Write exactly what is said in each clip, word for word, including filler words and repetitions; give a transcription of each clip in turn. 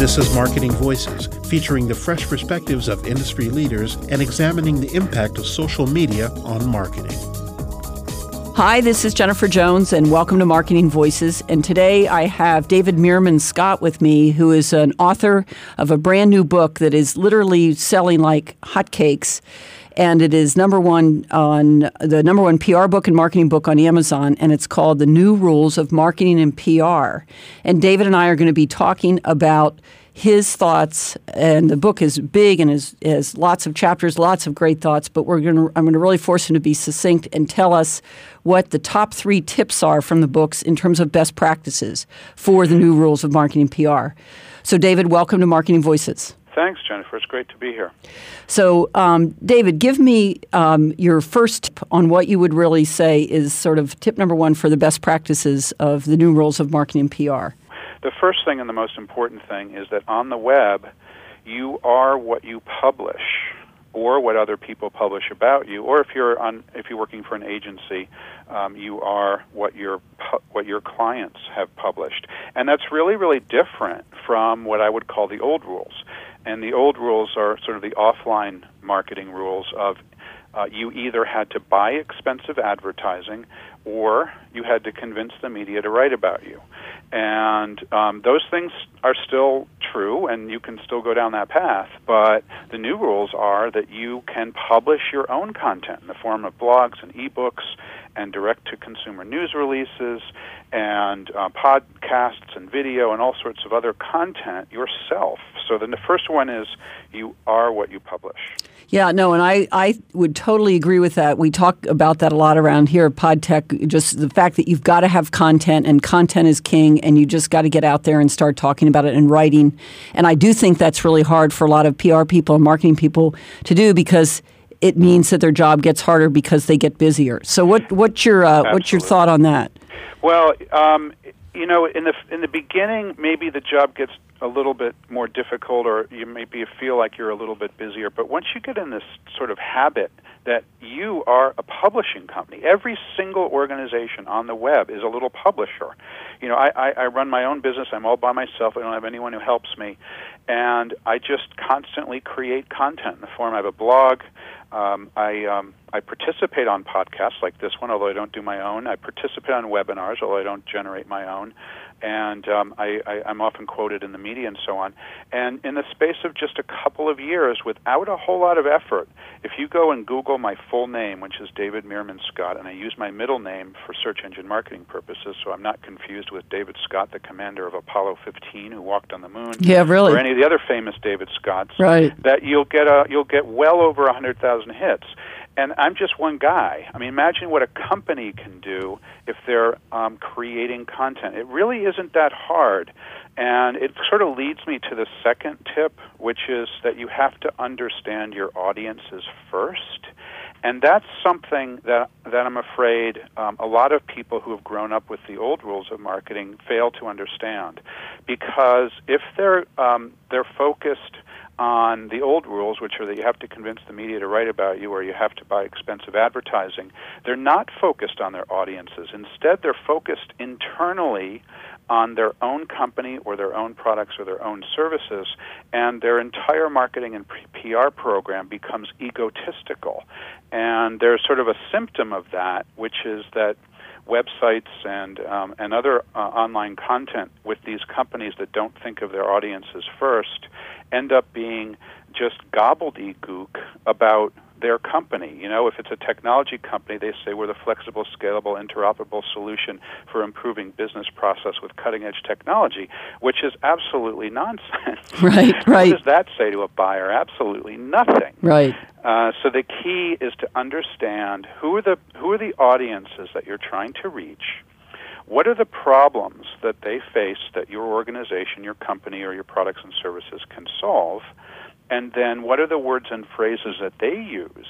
This is Marketing Voices, featuring the fresh perspectives of industry leaders and examining the impact of social media on marketing. Hi, this is Jennifer Jones, and welcome to Marketing Voices. And today I have David Meerman Scott with me, who is an author of a brand new book that is literally selling like hotcakes. And it is number one on the number one P R book and marketing book on Amazon, and it's called The New Rules of Marketing and P R. And David and I are going to be talking about his thoughts, and the book is big and has, has lots of chapters, lots of great thoughts, but we're going to, I'm going to really force him to be succinct and tell us what the top three tips are from the books in terms of best practices for the new rules of marketing and P R. So David, welcome to Marketing Voices. Thanks, Jennifer. It's great to be here. So, um, David, give me um, your first tip on what you would really say is sort of tip number one for the best practices of the new rules of marketing and P R. The first thing and the most important thing is that on the web, you are what you publish, or what other people publish about you, or if you're on, if you're working for an agency, um, you are what your what your clients have published, and that's really, really different from what I would call the old rules. And the old rules are sort of the offline marketing rules of uh, you either had to buy expensive advertising or you had to convince the media to write about you. And um, those things are still true, and you can still go down that path, but the new rules are that you can publish your own content in the form of blogs and ebooks and direct-to-consumer news releases and uh, podcasts and video and all sorts of other content yourself. So then the first one is you are what you publish. Yeah, no, and I, I would totally agree with that. We talk about that a lot around here at PodTech, just the fact that you've got to have content, and content is king, and you just got to get out there and start talking about it and writing. And I do think that's really hard for a lot of P R people and marketing people to do, because it means that their job gets harder because they get busier. So what, what's your uh, what's your thought on that? Well, um, you know, in the in the beginning, maybe the job gets a little bit more difficult, or you maybe feel like you're a little bit busier. But once you get in this sort of habit that you are a publishing company, every single organization on the web is a little publisher. You know, I, I, I run my own business. I'm all by myself. I don't have anyone who helps me. And I just constantly create content in the form. I have a blog. Um, I um, I participate on podcasts like this one, although I don't do my own. I participate on webinars, although I don't generate my own. And um, I, I, I'm often quoted in the media and so on. And in the space of just a couple of years, without a whole lot of effort, if you go and Google my full name, which is David Meerman Scott, and I use my middle name for search engine marketing purposes, so I'm not confused with David Scott, the commander of Apollo fifteen, who walked on the moon, yeah, really, or any of the other famous David Scotts, right? That you'll get a you'll get well over a hundred thousand hits. And I'm just one guy. I mean, imagine what a company can do if they're um, creating content. It really isn't that hard. And it sort of leads me to the second tip, which is that you have to understand your audiences first. And that's something that that I'm afraid um, a lot of people who have grown up with the old rules of marketing fail to understand. Because if they're um, they're focused on the old rules, which are that you have to convince the media to write about you or you have to buy expensive advertising, they're not focused on their audiences. Instead, they're focused internally on their own company or their own products or their own services, and their entire marketing and P R program becomes egotistical. And there's sort of a symptom of that, which is that websites and um, and other uh, online content with these companies that don't think of their audiences first end up being just gobbledygook about their company. You know, if it's a technology company, they say we're the flexible, scalable, interoperable solution for improving business process with cutting-edge technology, which is absolutely nonsense. Right, right. What does that say to a buyer? Absolutely nothing. Right. Uh, so the key is to understand who are the who are the audiences that you're trying to reach. What are the problems that they face that your organization, your company, or your products and services can solve? And then what are the words and phrases that they use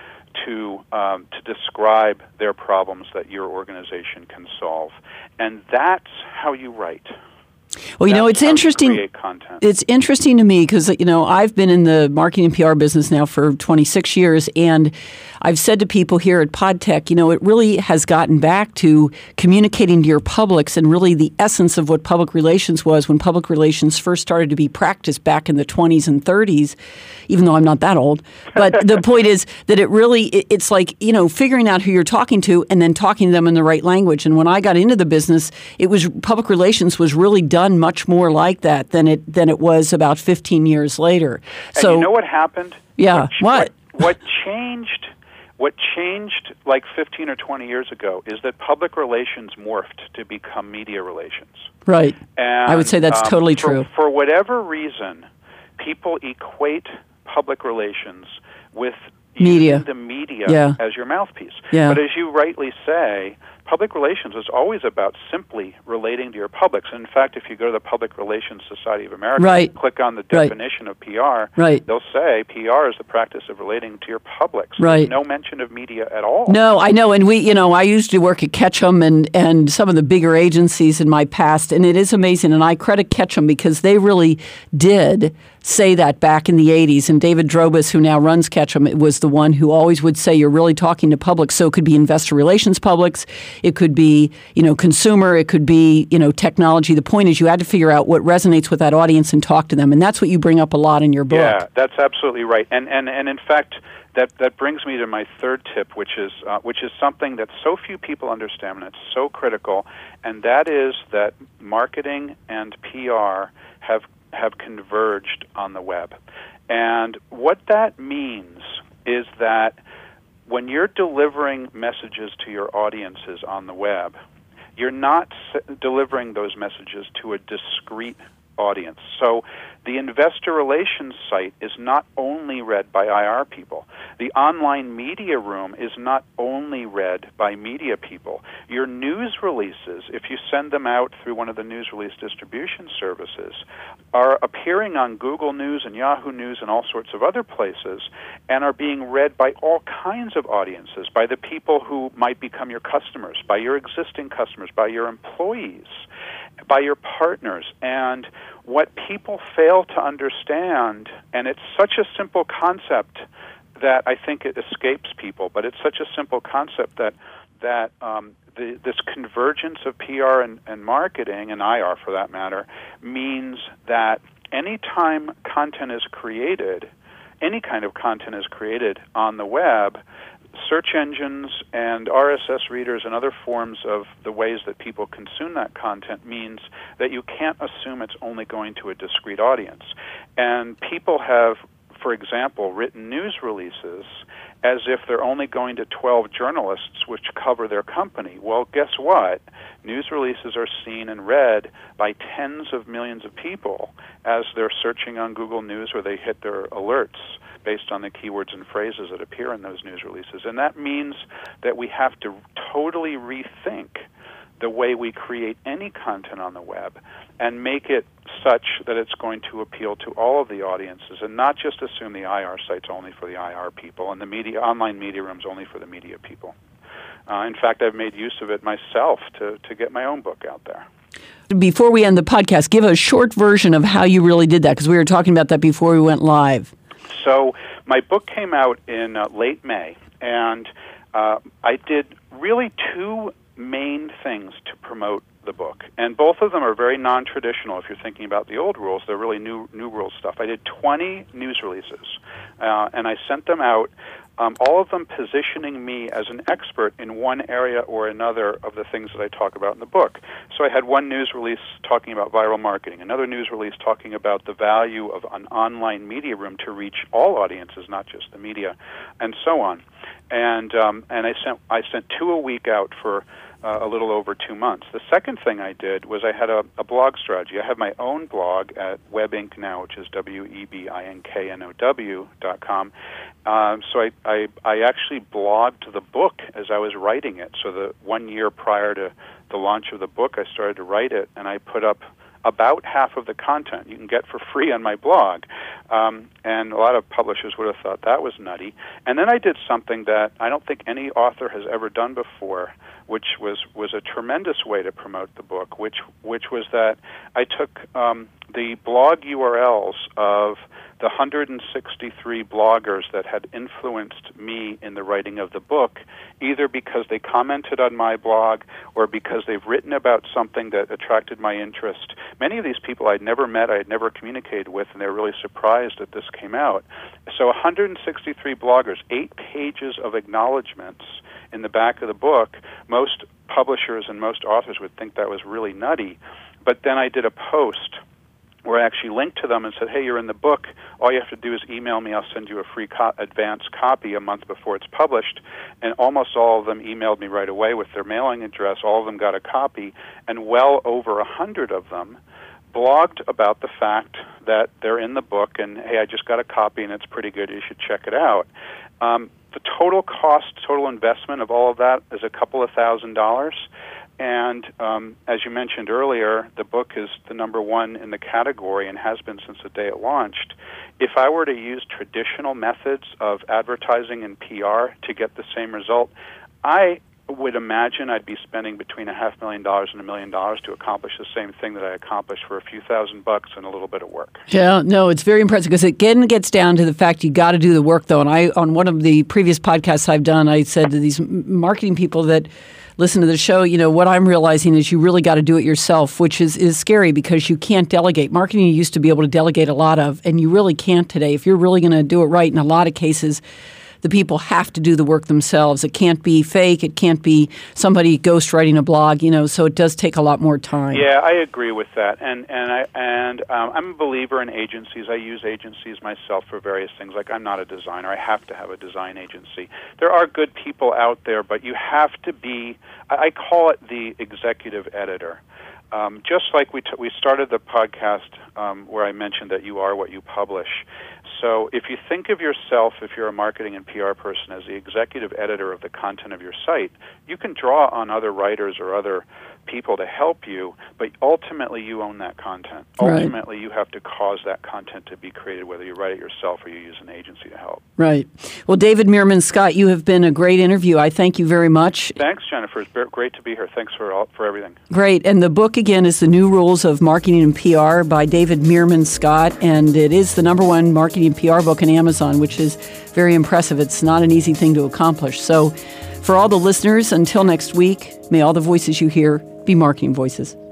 to um, to describe their problems that your organization can solve? And that's how you write. Well, you That's know, it's how you interesting. create content. It's interesting to me because, you know, I've been in the marketing and P R business now for twenty-six years, and I've said to people here at PodTech, you know, it really has gotten back to communicating to your publics, and really the essence of what public relations was when public relations first started to be practiced back in the twenties and thirties, even though I'm not that old. But the point is that it really, it's like, you know, figuring out who you're talking to and then talking to them in the right language. And when I got into the business, it was public relations was really done much more like that than it than it was about fifteen years later. And So you know what happened? Yeah, What? what? What changed? What changed like fifteen or twenty years ago is that public relations morphed to become media relations. Right. And, I would say that's um, totally for, true. For whatever reason, people equate public relations with Media. using the media Yeah. as your mouthpiece. Yeah. But as you rightly say, public relations is always about simply relating to your publics. In fact, if you go to the Public Relations Society of America, Right. and click on the Right. definition of P R, Right. they'll say P R is the practice of relating to your publics. Right. There's no mention of media at all. No, I know. And we, you know, I used to work at Ketchum and, and some of the bigger agencies in my past, and it is amazing. And I credit Ketchum because they really did say that back in the eighties. And David Drobus, who now runs Ketchum, was the one who always would say you're really talking to public. So it could be investor relations publics, it could be, you know, consumer, it could be, you know, technology. The point is you had to figure out what resonates with that audience and talk to them. And that's what you bring up a lot in your book. Yeah, that's absolutely right. And and, and in fact, that that brings me to my third tip, which is uh, which is something that so few people understand, and it's so critical, and that is that marketing and P R have have converged on the web. And what that means is that when you're delivering messages to your audiences on the web, you're not s- delivering those messages to a discrete audience. So the investor relations site is not only read by I R people. The online media room is not only read by media people. Your news releases, if you send them out through one of the news release distribution services, are appearing on Google News and Yahoo News and all sorts of other places, and are being read by all kinds of audiences, by the people who might become your customers, by your existing customers, by your employees, by your partners. And what people fail to understand, and it's such a simple concept that I think it escapes people, but it's such a simple concept that that um, the, this convergence of P R and, and marketing, and I R for that matter, means that anytime content is created, any kind of content is created on the web, search engines and R S S readers and other forms of the ways that people consume that content means that you can't assume it's only going to a discrete audience. And people have, for example, written news releases as if they're only going to twelve journalists which cover their company. Well, guess what? News releases are seen and read by tens of millions of people as they're searching on Google News, or they hit their alerts based on the keywords and phrases that appear in those news releases. And that means that we have to totally rethink the way we create any content on the web and make it such that it's going to appeal to all of the audiences, and not just assume the I R site's only for the I R people and the media online media room's only for the media people. Uh, in fact, I've made use of it myself to, to get my own book out there. Before we end the podcast, give a short version of how you really did that, because we were talking about that before we went live. So my book came out in uh, late May, and uh, I did really two main things to promote the book, and both of them are very non-traditional. If you're thinking about the old rules, they're really new new rule stuff. I did twenty news releases, uh, and I sent them out, um, all of them positioning me as an expert in one area or another of the things that I talk about in the book. So I had one news release talking about viral marketing, another news release talking about the value of an online media room to reach all audiences, not just the media, and so on. And um, and I sent I sent two a week out for Uh, a little over two months. The second thing I did was I had a, a blog strategy. I have my own blog at WebInc now, which is W E B I N K N O W dot com. Um, so I, I, I actually blogged the book as I was writing it. So the one year prior to the launch of the book, I started to write it, and I put up about half of the content you can get for free on my blog. Um, and a lot of publishers would have thought that was nutty. And then I did something that I don't think any author has ever done before, which was, was a tremendous way to promote the book, which which was that I took um, the blog U R Ls of the one hundred sixty-three bloggers that had influenced me in the writing of the book, either because they commented on my blog or because they've written about something that attracted my interest. Many of these people I'd never met, I had never communicated with, and they were really surprised that this came out. So one hundred sixty-three bloggers, eight pages of acknowledgments in the back of the book. Most publishers and most authors would think that was really nutty. But then I did a post where I actually linked to them and said, hey, you're in the book. All you have to do is email me. I'll send you a free co- advance copy a month before it's published. And almost all of them emailed me right away with their mailing address. All of them got a copy. And well over a hundred of them blogged about the fact that they're in the book and, hey, I just got a copy and it's pretty good. You should check it out. Um, the total cost, total investment of all of that is a couple of thousand dollars. And um, as you mentioned earlier, the book is the number one in the category and has been since the day it launched. If I were to use traditional methods of advertising and P R to get the same result, I would imagine I'd be spending between a half million dollars and a million dollars to accomplish the same thing that I accomplished for a few thousand bucks and a little bit of work. Yeah, no, it's very impressive because it again gets down to the fact you got to do the work, though. And I, on one of the previous podcasts I've done, I said to these marketing people that listen to the show, you know, what I'm realizing is you really got to do it yourself, which is, is scary because you can't delegate. Marketing you used to be able to delegate a lot of, and you really can't today. If you're really going to do it right, in a lot of cases, the people have to do the work themselves. It can't be fake. It can't be somebody ghostwriting a blog, you know, so it does take a lot more time. Yeah, I agree with that. And and I and um, I'm a believer in agencies. I use agencies myself for various things. Like, I'm not a designer. I have to have a design agency. There are good people out there, but you have to be, I call it the executive editor. Um, just like we t- we started the podcast um, where I mentioned that you are what you publish. So if you think of yourself, if you're a marketing and P R person, as the executive editor of the content of your site, you can draw on other writers or other people to help you, but ultimately you own that content. Right. Ultimately you have to cause that content to be created, whether you write it yourself or you use an agency to help. Right. Well, David Meerman Scott, you have been a great interview. I thank you very much. Thanks, Jennifer. It's great to be here. Thanks for all, for everything. Great. And the book, again, is The New Rules of Marketing and P R by David Meerman Scott, and it is the number one marketing and P R book on Amazon, which is very impressive. It's not an easy thing to accomplish. So for all the listeners, until next week, may all the voices you hear be marketing voices.